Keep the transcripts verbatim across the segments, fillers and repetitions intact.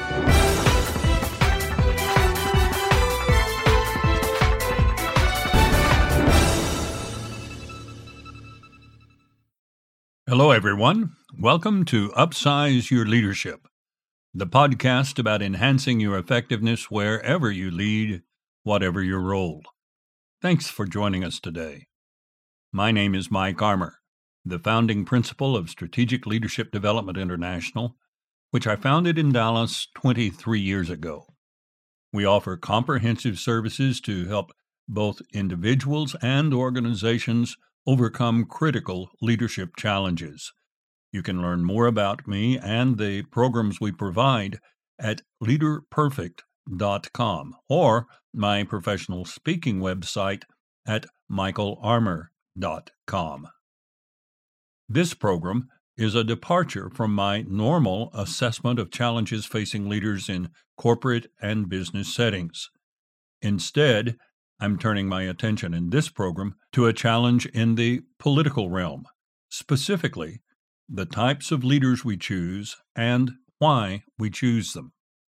Hello, everyone. Welcome to Upsize Your Leadership, the podcast about enhancing your effectiveness wherever you lead, whatever your role. Thanks for joining us today. My name is Mike Armour, the founding principal of Strategic Leadership Development International, which I founded in Dallas twenty-three years ago. We offer comprehensive services to help both individuals and organizations overcome critical leadership challenges. You can learn more about me and the programs we provide at leader perfect dot com or my professional speaking website at michael armour dot com. This program is a departure from my normal assessment of challenges facing leaders in corporate and business settings. Instead, I'm turning my attention in this program to a challenge in the political realm, specifically the types of leaders we choose and why we choose them.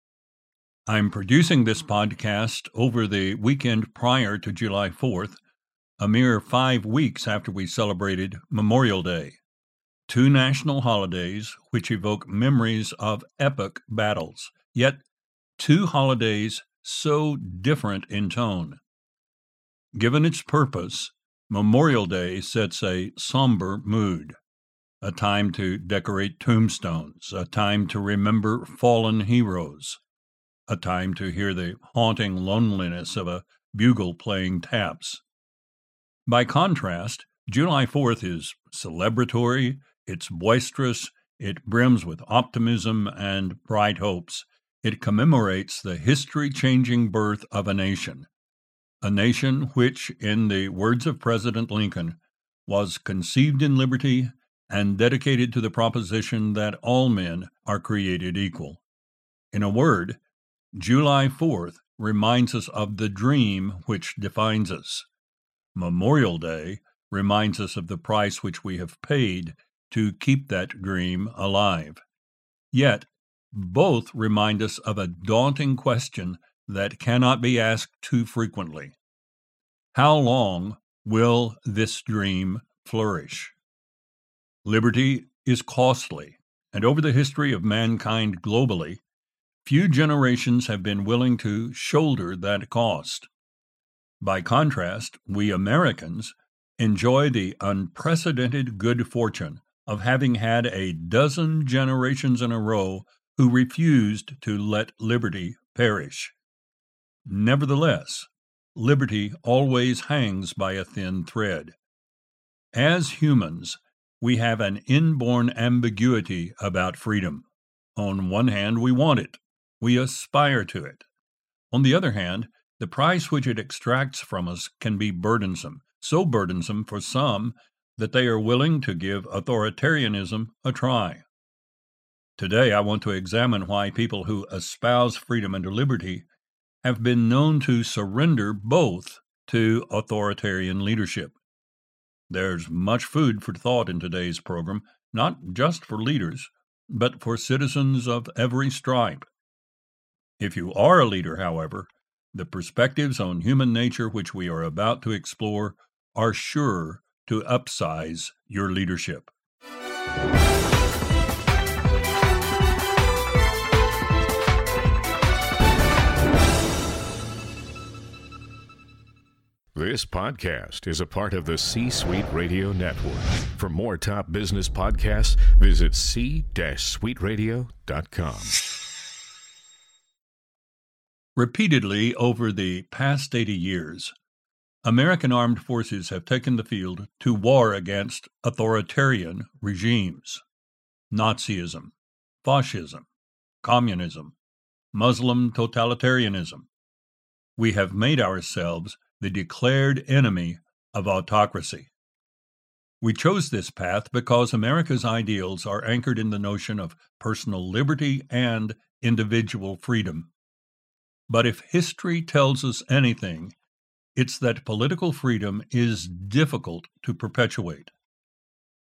I'm producing this podcast over the weekend prior to July fourth, a mere five weeks after we celebrated Memorial Day, two national holidays which evoke memories of epic battles, yet two holidays so different in tone. Given its purpose, Memorial Day sets a somber mood, a time to decorate tombstones, a time to remember fallen heroes, a time to hear the haunting loneliness of a bugle playing taps. By contrast, July fourth is celebratory, it's boisterous, it brims with optimism and bright hopes. It commemorates the history-changing birth of a nation. A nation which, in the words of President Lincoln, was conceived in liberty and dedicated to the proposition that all men are created equal. In a word, July fourth reminds us of the dream which defines us. Memorial Day reminds us of the price which we have paid to keep that dream alive. Yet, both remind us of a daunting question that cannot be asked too frequently. How long will this dream flourish? Liberty is costly, and over the history of mankind globally, few generations have been willing to shoulder that cost. By contrast, we Americans enjoy the unprecedented good fortune of having had a dozen generations in a row who refused to let liberty perish. Nevertheless, liberty always hangs by a thin thread. As humans, we have an inborn ambiguity about freedom. On one hand, we want it. We aspire to it. On the other hand, the price which it extracts from us can be burdensome, so burdensome for some that they are willing to give authoritarianism a try. Today, I want to examine why people who espouse freedom and liberty have been known to surrender both to authoritarian leadership. There's much food for thought in today's program, not just for leaders, but for citizens of every stripe. If you are a leader, however, the perspectives on human nature which we are about to explore are sure to upsize your leadership. This podcast is a part of the C-Suite Radio Network. For more top business podcasts, visit c suite radio dot com. Repeatedly over the past eighty years, American armed forces have taken the field to war against authoritarian regimes. Nazism, fascism, communism, Muslim totalitarianism. We have made ourselves the declared enemy of autocracy. We chose this path because America's ideals are anchored in the notion of personal liberty and individual freedom. But if history tells us anything, it's that political freedom is difficult to perpetuate.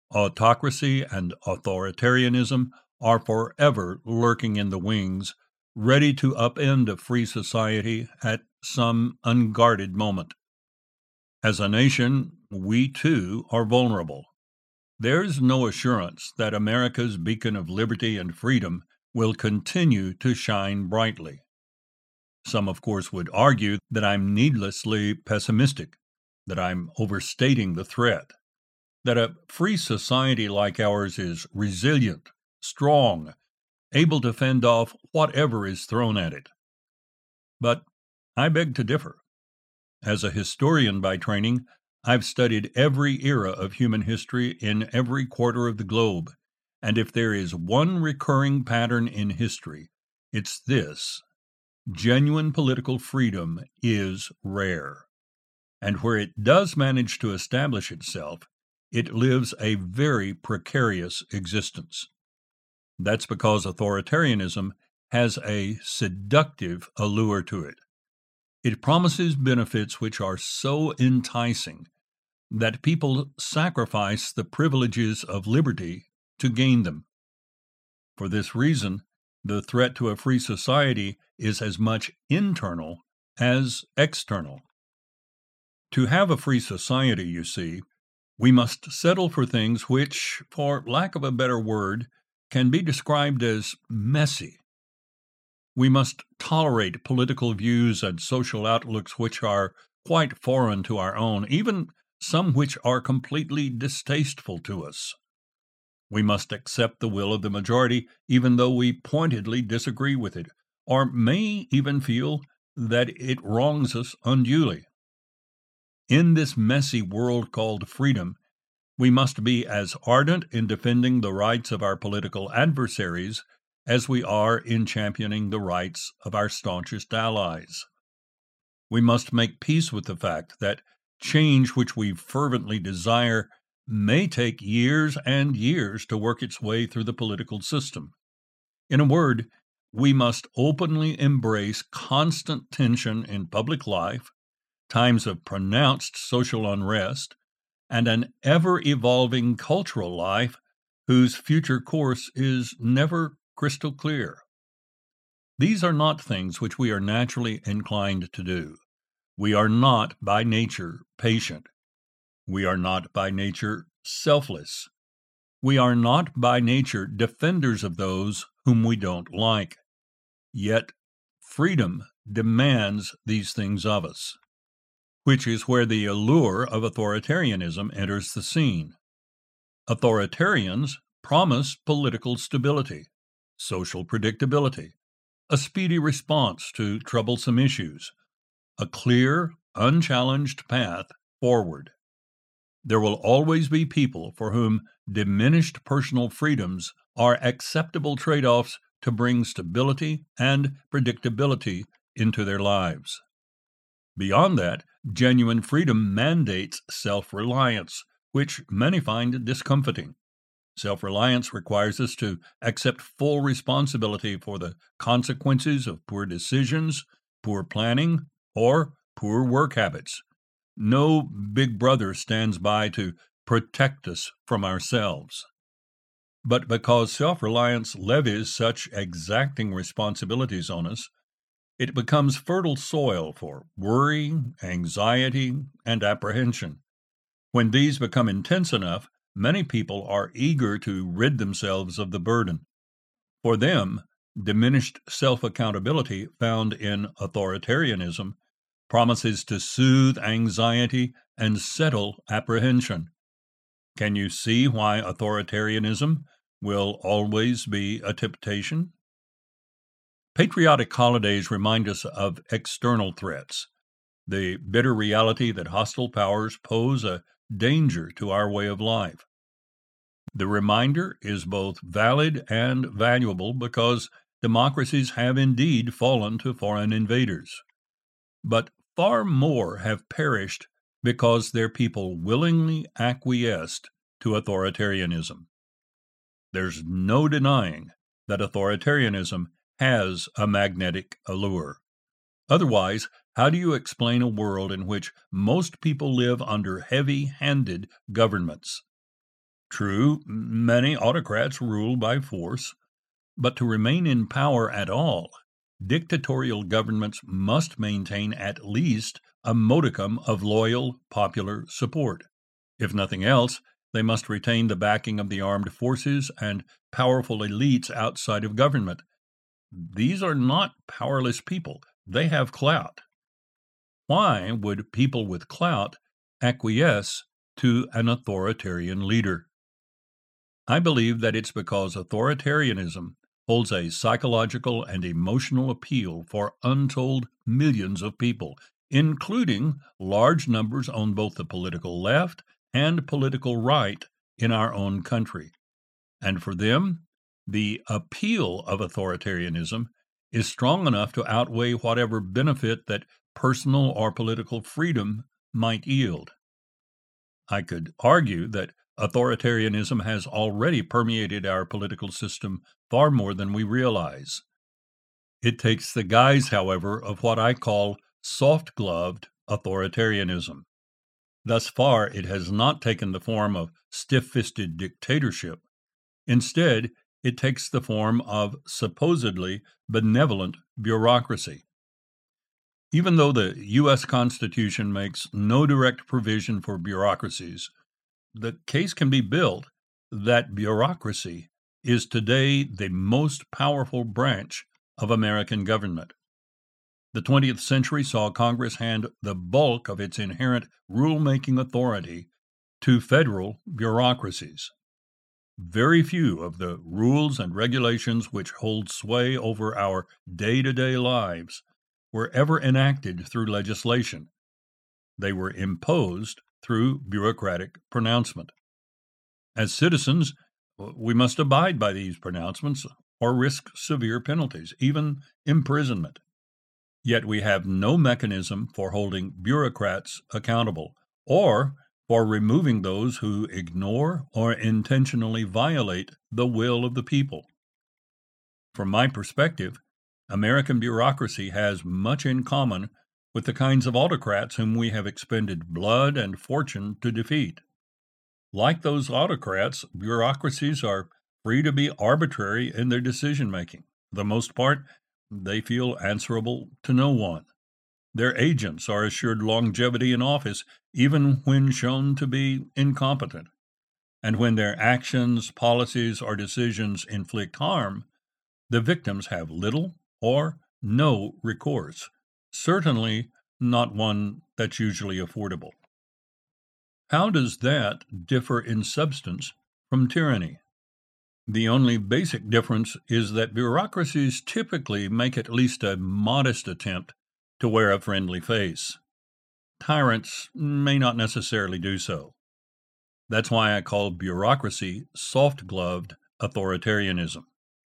Autocracy and authoritarianism are forever lurking in the wings, ready to upend a free society at some unguarded moment. As a nation, we too are vulnerable. There's no assurance that America's beacon of liberty and freedom will continue to shine brightly. Some, of course, would argue that I'm needlessly pessimistic, that I'm overstating the threat, that a free society like ours is resilient, strong, able to fend off whatever is thrown at it. But I beg to differ. As a historian by training, I've studied every era of human history in every quarter of the globe, and if there is one recurring pattern in history, it's this: genuine political freedom is rare. And where it does manage to establish itself, it lives a very precarious existence. That's because authoritarianism has a seductive allure to it. It promises benefits which are so enticing that people sacrifice the privileges of liberty to gain them. For this reason, the threat to a free society is as much internal as external. To have a free society, you see, we must settle for things which, for lack of a better word, can be described as messy. We must tolerate political views and social outlooks which are quite foreign to our own, even some which are completely distasteful to us. We must accept the will of the majority, even though we pointedly disagree with it, or may even feel that it wrongs us unduly. In this messy world called freedom, we must be as ardent in defending the rights of our political adversaries as we are in championing the rights of our staunchest allies. We must make peace with the fact that change which we fervently desire may take years and years to work its way through the political system. In a word, we must openly embrace constant tension in public life, times of pronounced social unrest, and an ever-evolving cultural life whose future course is never crystal clear. These are not things which we are naturally inclined to do. We are not by nature patient. We are not by nature selfless. We are not by nature defenders of those whom we don't like. Yet freedom demands these things of us, which is where the allure of authoritarianism enters the scene. Authoritarians promise political stability, social predictability, a speedy response to troublesome issues, a clear, unchallenged path forward. There will always be people for whom diminished personal freedoms are acceptable trade-offs to bring stability and predictability into their lives. Beyond that, genuine freedom mandates self-reliance, which many find discomforting. Self-reliance requires us to accept full responsibility for the consequences of poor decisions, poor planning, or poor work habits. No big brother stands by to protect us from ourselves. But because self-reliance levies such exacting responsibilities on us, it becomes fertile soil for worry, anxiety, and apprehension. When these become intense enough, many people are eager to rid themselves of the burden. For them, diminished self-accountability found in authoritarianism promises to soothe anxiety and settle apprehension. Can you see why authoritarianism will always be a temptation? Patriotic holidays remind us of external threats, the bitter reality that hostile powers pose a danger to our way of life. The reminder is both valid and valuable because democracies have indeed fallen to foreign invaders. But far more have perished because their people willingly acquiesced to authoritarianism. There's no denying that authoritarianism has a magnetic allure. Otherwise, how do you explain a world in which most people live under heavy-handed governments? True, many autocrats rule by force, but to remain in power at all dictatorial governments must maintain at least a modicum of loyal popular support. If nothing else, they must retain the backing of the armed forces and powerful elites outside of government. These are not powerless people. They have clout. Why would people with clout acquiesce to an authoritarian leader? I believe that it's because authoritarianism holds a psychological and emotional appeal for untold millions of people, including large numbers on both the political left and political right in our own country. And for them, the appeal of authoritarianism is strong enough to outweigh whatever benefit that personal or political freedom might yield. I could argue that authoritarianism has already permeated our political system far more than we realize. It takes the guise, however, of what I call soft-gloved authoritarianism. Thus far, it has not taken the form of stiff-fisted dictatorship. Instead, it takes the form of supposedly benevolent bureaucracy. Even though the U S Constitution makes no direct provision for bureaucracies, the case can be built that bureaucracy is today the most powerful branch of American government. The twentieth century saw Congress hand the bulk of its inherent rule-making authority to federal bureaucracies. Very few of the rules and regulations which hold sway over our day-to-day lives were ever enacted through legislation. They were imposed through bureaucratic pronouncement. As citizens, we must abide by these pronouncements or risk severe penalties, even imprisonment. Yet we have no mechanism for holding bureaucrats accountable or for removing those who ignore or intentionally violate the will of the people. From my perspective, American bureaucracy has much in common with the kinds of autocrats whom we have expended blood and fortune to defeat. Like those autocrats, bureaucracies are free to be arbitrary in their decision-making. For the most part, they feel answerable to no one. Their agents are assured longevity in office even when shown to be incompetent. And when their actions, policies, or decisions inflict harm, the victims have little or no recourse, certainly not one that's usually affordable. How does that differ in substance from tyranny? The only basic difference is that bureaucracies typically make at least a modest attempt to wear a friendly face. Tyrants may not necessarily do so. That's why I call bureaucracy soft-gloved authoritarianism.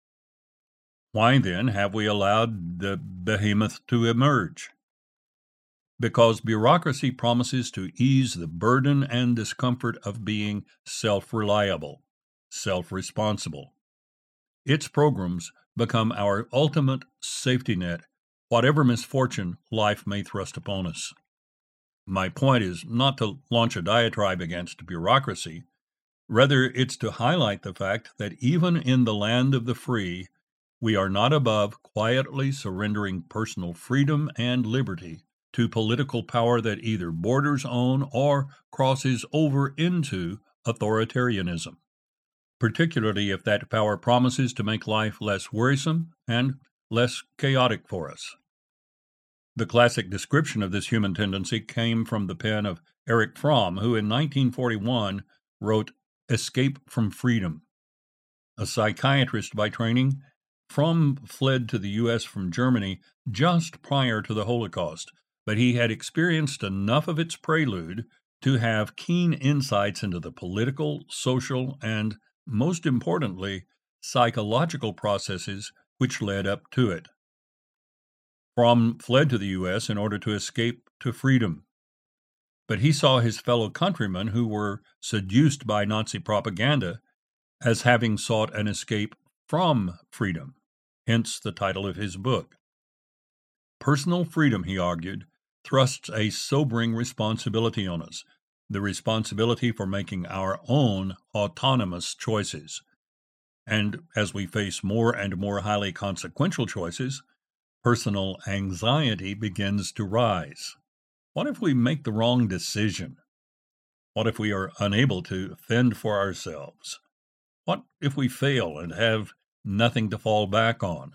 Why then have we allowed the behemoth to emerge? Because bureaucracy promises to ease the burden and discomfort of being self-reliable, self-responsible. Its programs become our ultimate safety net, whatever misfortune life may thrust upon us. My point is not to launch a diatribe against bureaucracy. Rather, it's to highlight the fact that even in the land of the free, we are not above quietly surrendering personal freedom and liberty to political power that either borders on or crosses over into authoritarianism, particularly if that power promises to make life less worrisome and less chaotic for us. The classic description of this human tendency came from the pen of Erich Fromm, who in nineteen forty-one wrote Escape from Freedom. A psychiatrist by training, Fromm fled to the U S from Germany just prior to the Holocaust, but he had experienced enough of its prelude to have keen insights into the political, social, and, most importantly, psychological processes which led up to it. Fromm fled to the U S in order to escape to freedom, but he saw his fellow countrymen who were seduced by Nazi propaganda as having sought an escape from freedom, hence the title of his book. Personal freedom, he argued, thrusts a sobering responsibility on us, the responsibility for making our own autonomous choices. And as we face more and more highly consequential choices, Personal anxiety begins to rise. What if we make the wrong decision? What if we are unable to fend for ourselves? What if we fail and have nothing to fall back on?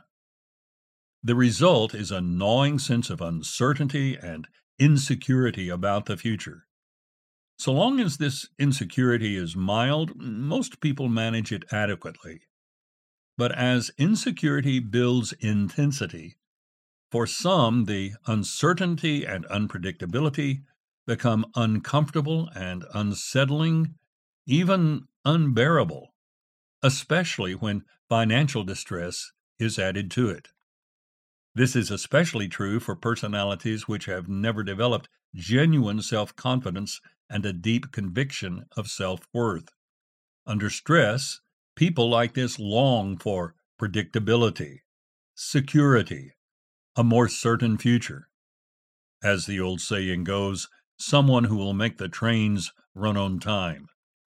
The result is a gnawing sense of uncertainty and insecurity about the future. So long as this insecurity is mild, most people manage it adequately. But as insecurity builds intensity, for some the uncertainty and unpredictability become uncomfortable and unsettling, even unbearable, especially when financial distress is added to it. This is especially true for personalities which have never developed genuine self-confidence and a deep conviction of self-worth. Under stress, people like this long for predictability, security, a more certain future. As the old saying goes, someone who will make the trains run on time.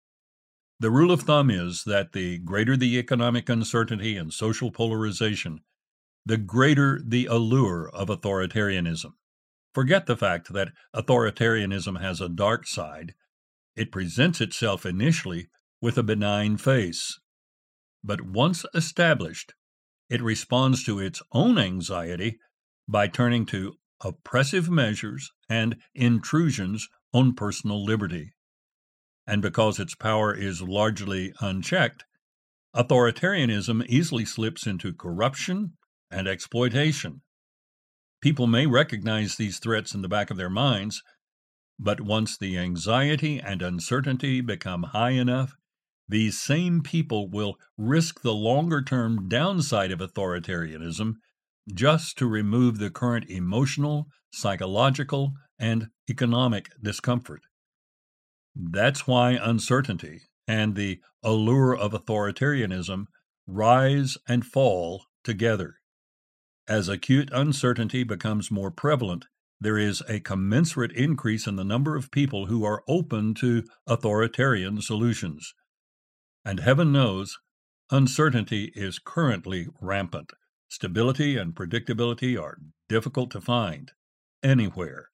The rule of thumb is that the greater the economic uncertainty and social polarization, the greater the allure of authoritarianism. Forget the fact that authoritarianism has a dark side. It presents itself initially with a benign face. But once established, it responds to its own anxiety by turning to oppressive measures and intrusions on personal liberty. And because its power is largely unchecked, authoritarianism easily slips into corruption and exploitation. People may recognize these threats in the back of their minds, but once the anxiety and uncertainty become high enough, these same people will risk the longer-term downside of authoritarianism just to remove the current emotional, psychological, and economic discomfort. That's why uncertainty and the allure of authoritarianism rise and fall together. As acute uncertainty becomes more prevalent, there is a commensurate increase in the number of people who are open to authoritarian solutions. And heaven knows, uncertainty is currently rampant. Stability and predictability are difficult to find anywhere.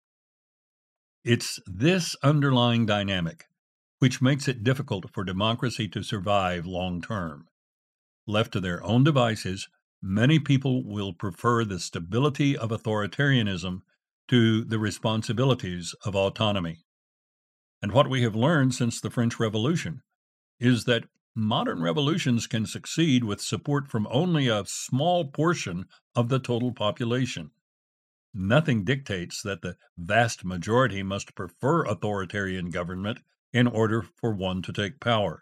It's this underlying dynamic which makes it difficult for democracy to survive long term. Left to their own devices, many people will prefer the stability of authoritarianism to the responsibilities of autonomy. And what we have learned since the French Revolution is that modern revolutions can succeed with support from only a small portion of the total population. Nothing dictates that the vast majority must prefer authoritarian government in order for one to take power.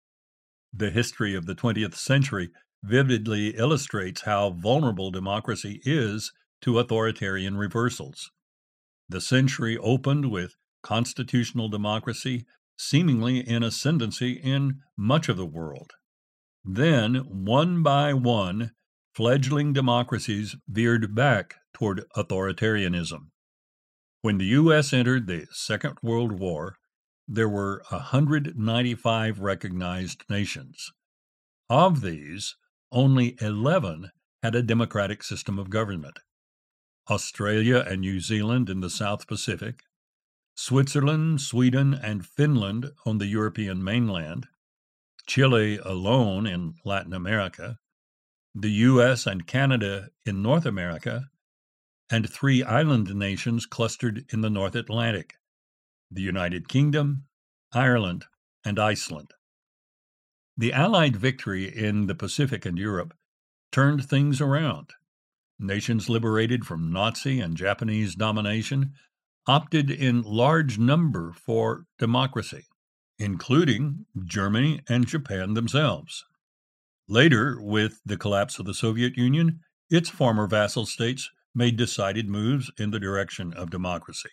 The history of the twentieth century vividly illustrates how vulnerable democracy is to authoritarian reversals. The century opened with constitutional democracy seemingly in ascendancy in much of the world. Then, one by one, fledgling democracies veered back toward authoritarianism. When the U S entered the Second World War, there were one hundred ninety-five recognized nations. Of these, only eleven had a democratic system of government. Australia and New Zealand in the South Pacific, Switzerland, Sweden, and Finland on the European mainland, Chile alone in Latin America, the U S and Canada in North America, and three island nations clustered in the North Atlantic, the United Kingdom, Ireland, and Iceland. The Allied victory in the Pacific and Europe turned things around. Nations liberated from Nazi and Japanese domination opted in large number for democracy, including Germany and Japan themselves. Later, with the collapse of the Soviet Union, its former vassal states made decided moves in the direction of democracy.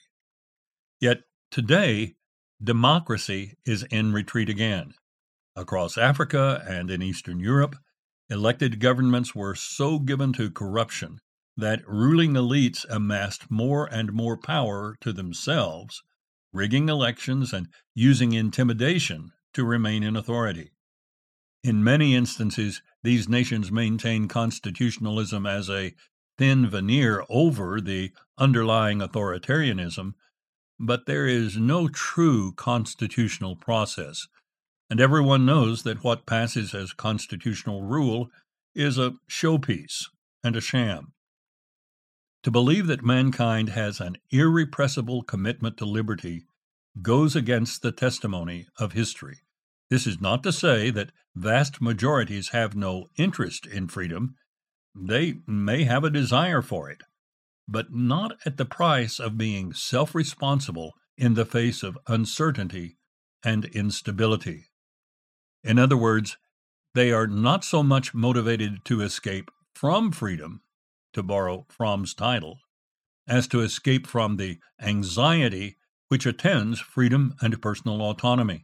Yet today, democracy is in retreat again. Across Africa and in Eastern Europe, elected governments were so given to corruption that ruling elites amassed more and more power to themselves, rigging elections and using intimidation to remain in authority. In many instances, these nations maintain constitutionalism as a thin veneer over the underlying authoritarianism, but there is no true constitutional process, and everyone knows that what passes as constitutional rule is a showpiece and a sham. To believe that mankind has an irrepressible commitment to liberty goes against the testimony of history. This is not to say that vast majorities have no interest in freedom. They may have a desire for it, but not at the price of being self-responsible in the face of uncertainty and instability. In other words, they are not so much motivated to escape from freedom, to borrow Fromm's title, as to escape from the anxiety which attends freedom and personal autonomy.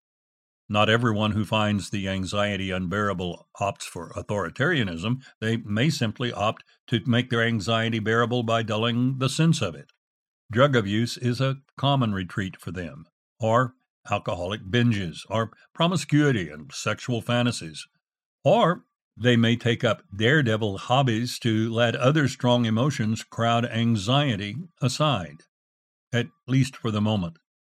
Not everyone who finds the anxiety unbearable opts for authoritarianism. They may simply opt to make their anxiety bearable by dulling the sense of it. Drug abuse is a common retreat for them, or alcoholic binges, or promiscuity and sexual fantasies. Or they may take up daredevil hobbies to let other strong emotions crowd anxiety aside, at least for the moment.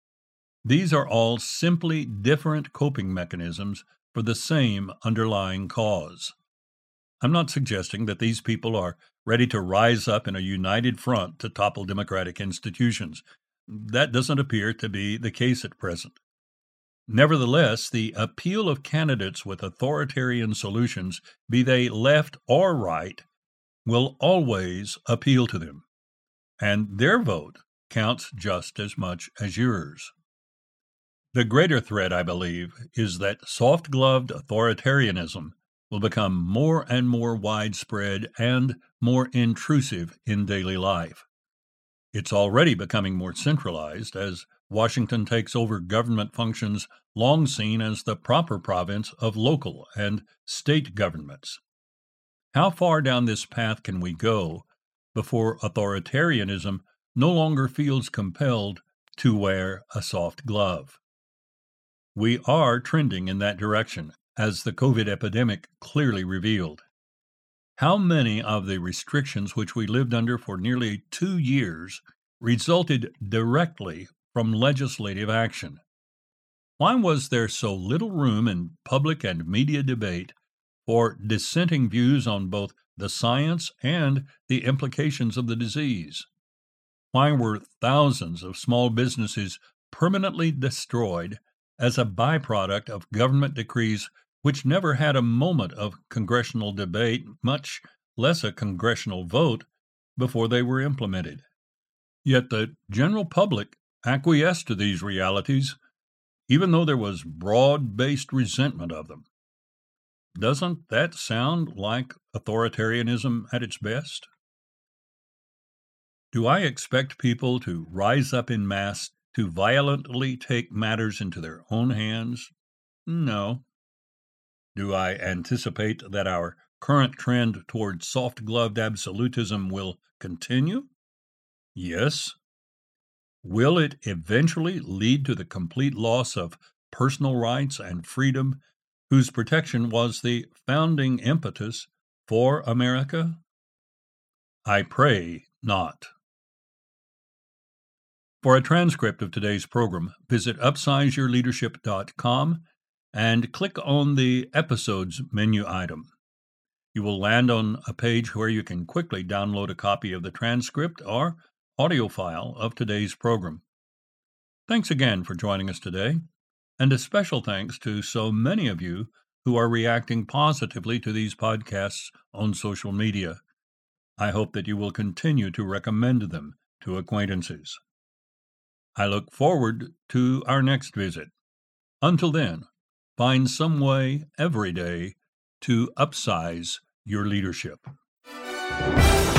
These are all simply different coping mechanisms for the same underlying cause. I'm not suggesting that these people are ready to rise up in a united front to topple democratic institutions. That doesn't appear to be the case at present. Nevertheless, the appeal of candidates with authoritarian solutions, be they left or right, will always appeal to them, and their vote counts just as much as yours. The greater threat, I believe, is that soft-gloved authoritarianism will become more and more widespread and more intrusive in daily life. It's already becoming more centralized as Washington takes over government functions long seen as the proper province of local and state governments. How far down this path can we go before authoritarianism no longer feels compelled to wear a soft glove? We are trending in that direction, as the COVID epidemic clearly revealed. How many of the restrictions which we lived under for nearly two years resulted directly from legislative action? Why was there so little room in public and media debate for dissenting views on both the science and the implications of the disease? Why were thousands of small businesses permanently destroyed as a byproduct of government decrees which never had a moment of congressional debate, much less a congressional vote, before they were implemented? Yet the general public acquiesced to these realities, even though there was broad-based resentment of them. Doesn't that sound like authoritarianism at its best? Do I expect people to rise up in mass to violently take matters into their own hands? No. Do I anticipate that our current trend toward soft-gloved absolutism will continue? Yes. Will it eventually lead to the complete loss of personal rights and freedom, whose protection was the founding impetus for America? I pray not. For a transcript of today's program, visit upsize your leadership dot com and click on the Episodes menu item. You will land on a page where you can quickly download a copy of the transcript or audio file of today's program. Thanks again for joining us today, and a special thanks to so many of you who are reacting positively to these podcasts on social media. I hope that you will continue to recommend them to acquaintances. I look forward to our next visit. Until then, find some way every day to upsize your leadership.